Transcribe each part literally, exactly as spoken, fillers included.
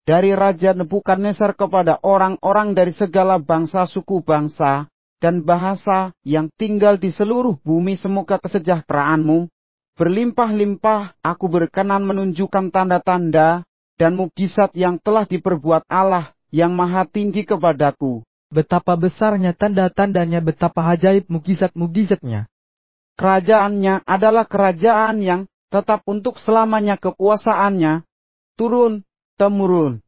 dari Raja Nebukadnezar kepada orang-orang dari segala bangsa, suku bangsa, dan bahasa yang tinggal di seluruh bumi, semoga kesejahteraanmu berlimpah-limpah. Aku berkenan menunjukkan tanda-tanda dan mukjizat yang telah diperbuat Allah yang maha tinggi kepadaku. Betapa besarnya tanda-tandanya, betapa ajaib mukjizat-mukjizatnya. Kerajaannya adalah kerajaan yang tetap untuk selamanya, kekuasaannya turun-temurun.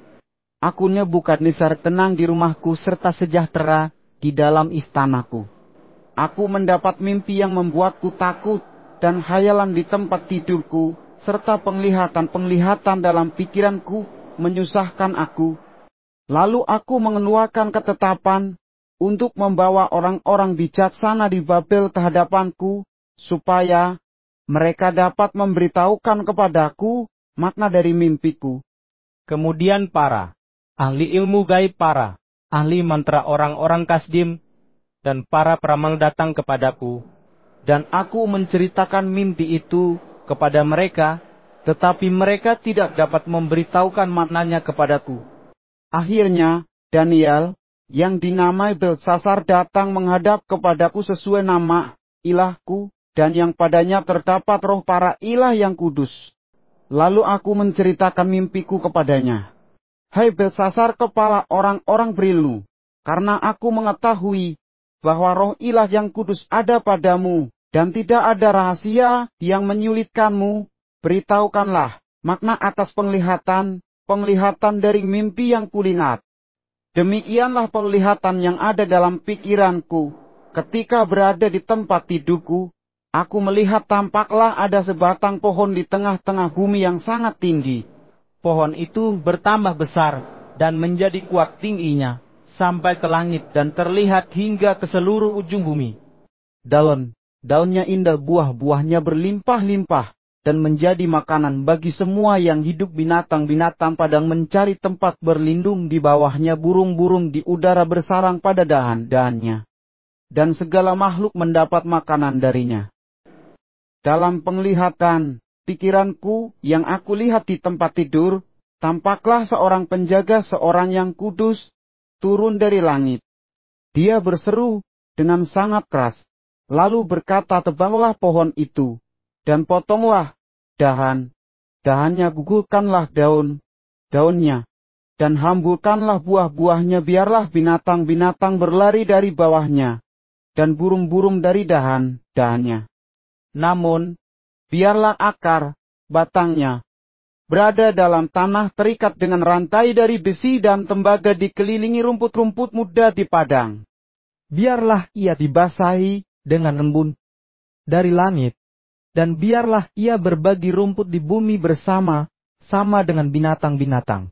Aku Nebukadnezar tenang di rumahku serta sejahtera di dalam istanaku. Aku mendapat mimpi yang membuatku takut dan khayalan di tempat tidurku, serta penglihatan-penglihatan dalam pikiranku menyusahkan aku. Lalu aku mengeluarkan ketetapan untuk membawa orang-orang bijaksana di Babel ke hadapanku, supaya mereka dapat memberitahukan kepadaku makna dari mimpiku. Kemudian para ahli ilmu gaib, para ahli mantra orang-orang Kasdim, dan para peramal datang kepadaku. Dan aku menceritakan mimpi itu kepada mereka, tetapi mereka tidak dapat memberitahukan maknanya kepadaku. Akhirnya, Daniel, yang dinamai Beltsasar, datang menghadap kepadaku sesuai nama ilahku, dan yang padanya terdapat roh para ilah yang kudus. Lalu aku menceritakan mimpiku kepadanya. Hai Beltsasar, kepala orang-orang berilmu, karena aku mengetahui bahwa roh ilah yang kudus ada padamu, dan tidak ada rahasia yang menyulitkanmu, beritahukanlah makna atas penglihatan, penglihatan dari mimpi yang kulihat. Demikianlah penglihatan yang ada dalam pikiranku. Ketika berada di tempat tidurku, aku melihat tampaklah ada sebatang pohon di tengah-tengah bumi yang sangat tinggi. Pohon itu bertambah besar dan menjadi kuat tingginya sampai ke langit dan terlihat hingga ke seluruh ujung bumi. Daun, daunnya indah, buah-buahnya berlimpah-limpah, dan menjadi makanan bagi semua yang hidup. Binatang-binatang padang mencari tempat berlindung di bawahnya, burung-burung di udara bersarang pada dahan-dahannya, dan segala makhluk mendapat makanan darinya. Dalam penglihatan pikiranku yang aku lihat di tempat tidur, tampaklah seorang penjaga, seorang yang kudus, turun dari langit. Dia berseru dengan sangat keras, lalu berkata, tebanglah pohon itu, dan potonglah dahan, dahannya, gugurkanlah daun, daunnya, dan hamburkanlah buah-buahnya, biarlah binatang-binatang berlari dari bawahnya, dan burung-burung dari dahan, dahannya. Namun, biarlah akar, batangnya, berada dalam tanah, terikat dengan rantai dari besi dan tembaga, dikelilingi rumput-rumput muda di padang. Biarlah ia dibasahi dengan embun dari langit, dan biarlah ia berbagi rumput di bumi bersama, sama dengan binatang-binatang.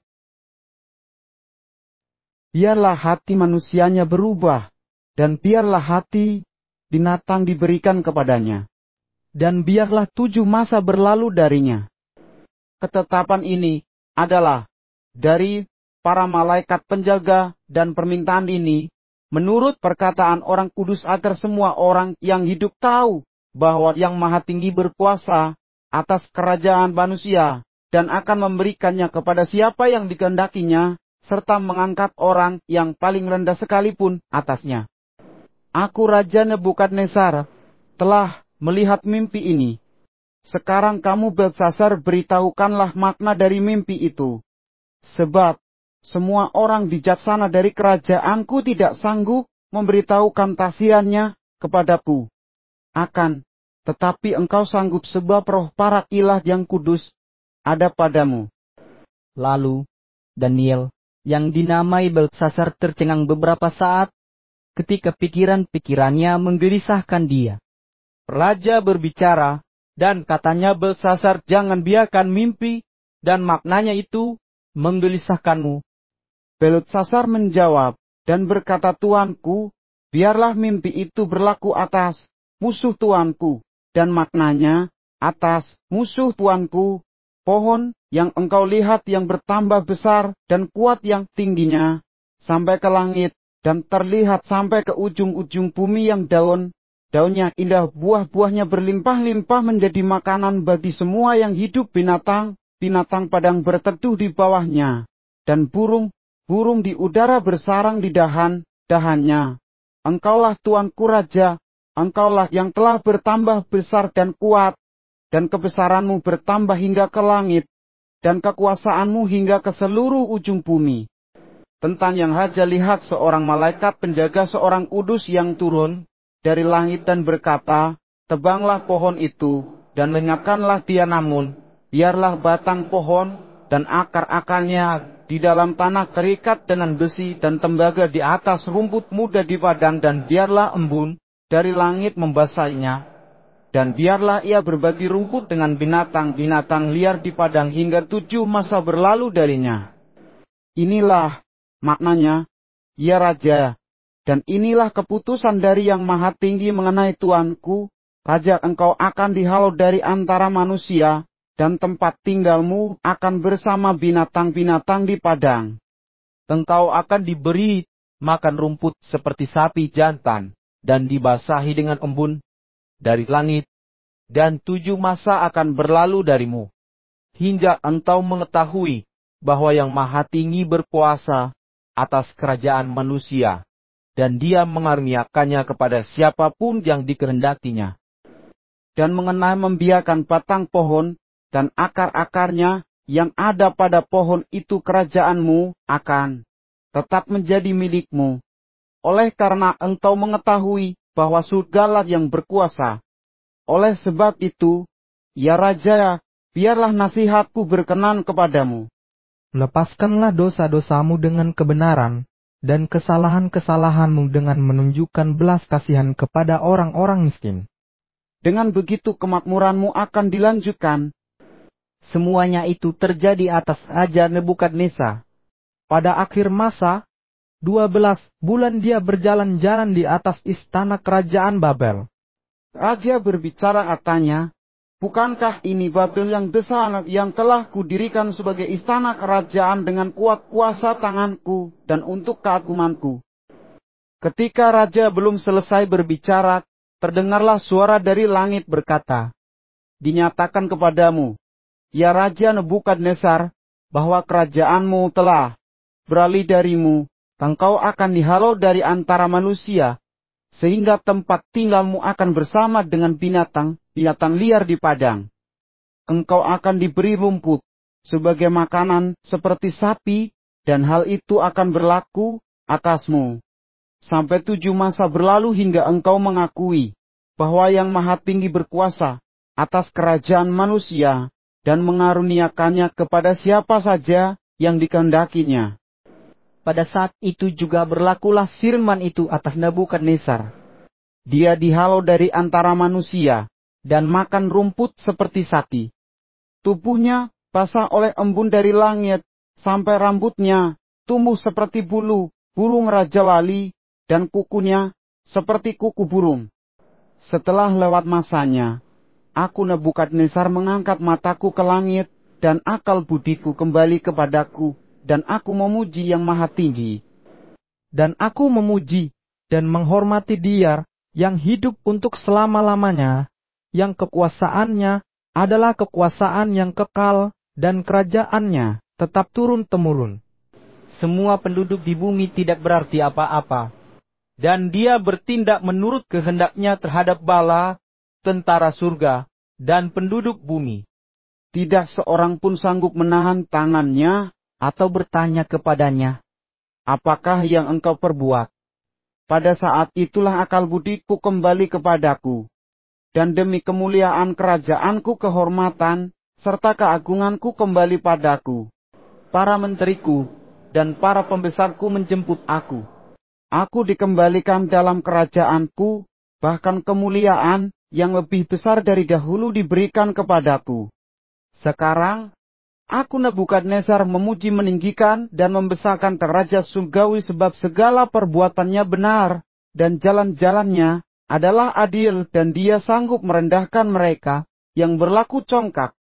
Biarlah hati manusianya berubah, dan biarlah hati binatang diberikan kepadanya, dan biarlah tujuh masa berlalu darinya. Ketetapan ini adalah dari para malaikat penjaga, dan permintaan ini menurut perkataan orang kudus, agar semua orang yang hidup tahu bahwa Yang Maha Tinggi berkuasa atas kerajaan manusia, dan akan memberikannya kepada siapa yang dikehendakinya, serta mengangkat orang yang paling rendah sekalipun atasnya. Aku Raja Nebukadnezar telah melihat mimpi ini. Sekarang kamu Beltsasar, beritahukanlah makna dari mimpi itu. Sebab semua orang bijaksana dari kerajaanku tidak sanggup memberitahukan tafsirannya kepadaku. Akan tetapi engkau sanggup, sebab roh para ilah yang kudus ada padamu. Lalu Daniel, yang dinamai Beltsasar, tercengang beberapa saat ketika pikiran-pikirannya menggelisahkan dia. Raja berbicara, dan katanya, Beltsasar, jangan biarkan mimpi dan maknanya itu menggelisahkanmu. Beltsasar menjawab dan berkata, Tuanku, biarlah mimpi itu berlaku atas musuh tuanku, dan maknanya atas musuh tuanku. Pohon yang engkau lihat yang bertambah besar dan kuat, yang tingginya sampai ke langit, dan terlihat sampai ke ujung-ujung bumi, yang daun, daunnya indah, buah-buahnya berlimpah-limpah, menjadi makanan bagi semua yang hidup, binatang, binatang padang berteduh di bawahnya, dan burung-burung di udara bersarang di dahan-dahannya. Engkaulah Tuanku Raja, Engkaulah yang telah bertambah besar dan kuat, dan kebesaranmu bertambah hingga ke langit, dan kekuasaanmu hingga ke seluruh ujung bumi. Tentang yang Raja lihat seorang malaikat penjaga seorang kudus yang turun dari langit dan berkata, tebanglah pohon itu, dan lenyapkanlah dia, namun biarlah batang pohon dan akar-akarnya di dalam tanah terikat dengan besi dan tembaga di atas rumput muda di padang, dan biarlah embun dari langit membasahinya, dan biarlah ia berbagi rumput dengan binatang-binatang liar di padang hingga tujuh masa berlalu darinya. Inilah maknanya, ya Raja, dan inilah keputusan dari Yang Maha Tinggi mengenai Tuanku, Raja, engkau akan dihalau dari antara manusia, dan tempat tinggalmu akan bersama binatang-binatang di padang. Engkau akan diberi makan rumput seperti sapi jantan, dan dibasahi dengan embun dari langit, dan tujuh masa akan berlalu darimu, hingga engkau mengetahui bahwa Yang Maha Tinggi berkuasa atas kerajaan manusia, dan Dia mengaruniakannya kepada siapapun yang dikehendakinya. Dan mengenai membiarkan batang pohon dan akar-akarnya yang ada pada pohon itu, kerajaanmu akan tetap menjadi milikmu, oleh karena engkau mengetahui bahwa surgalah yang berkuasa. Oleh sebab itu, ya Raja, biarlah nasihatku berkenan kepadamu. Lepaskanlah dosa-dosamu dengan kebenaran, dan kesalahan-kesalahanmu dengan menunjukkan belas kasihan kepada orang-orang miskin. Dengan begitu kemakmuranmu akan dilanjutkan. Semuanya itu terjadi atas Raja Nebukadnezar. Pada akhir masa, dua belas bulan dia berjalan-jalan di atas istana kerajaan Babel. Raja berbicara katanya, bukankah ini Babel yang besar yang telah kudirikan sebagai istana kerajaan dengan kuat kuasa tanganku dan untuk keagunganku? Ketika Raja belum selesai berbicara, terdengarlah suara dari langit berkata, dinyatakan kepadamu, ya Raja Nebukadnezar, bahwa kerajaanmu telah beralih darimu, engkau akan dihalau dari antara manusia, sehingga tempat tinggalmu akan bersama dengan binatang-binatang liar di padang. Engkau akan diberi rumput sebagai makanan seperti sapi, dan hal itu akan berlaku atasmu sampai tujuh masa berlalu, hingga engkau mengakui bahwa Yang Maha Tinggi berkuasa atas kerajaan manusia, dan mengaruniakannya kepada siapa saja yang dikehendakinya. Pada saat itu juga berlakulah firman itu atas Nebukadnezar. Dia dihalau dari antara manusia, dan makan rumput seperti sapi. Tubuhnya basah oleh embun dari langit, sampai rambutnya tumbuh seperti bulu burung raja wali, dan kukunya seperti kuku burung. Setelah lewat masanya, aku Nebukadnezar mengangkat mataku ke langit, dan akal budiku kembali kepadaku, dan aku memuji Yang Maha Tinggi. Dan aku memuji dan menghormati Dia yang hidup untuk selama-lamanya, yang kekuasaannya adalah kekuasaan yang kekal, dan kerajaannya tetap turun-temurun. Semua penduduk di bumi tidak berarti apa-apa, dan Dia bertindak menurut kehendaknya terhadap bala, tentara surga, dan penduduk bumi. Tidak seorang pun sanggup menahan tangannya, atau bertanya kepadanya, apakah yang engkau perbuat? Pada saat itulah akal budiku kembali kepadaku, dan demi kemuliaan kerajaanku kehormatan, serta keagunganku kembali padaku. Para menteriku dan para pembesarku menjemput aku. Aku dikembalikan dalam kerajaanku, bahkan kemuliaan yang lebih besar dari dahulu diberikan kepadaku. Sekarang, aku Nebukadnezar memuji, meninggikan, dan membesarkan Raja surgawi, sebab segala perbuatannya benar, dan jalan-jalannya adalah adil, dan Dia sanggup merendahkan mereka yang berlaku congkak.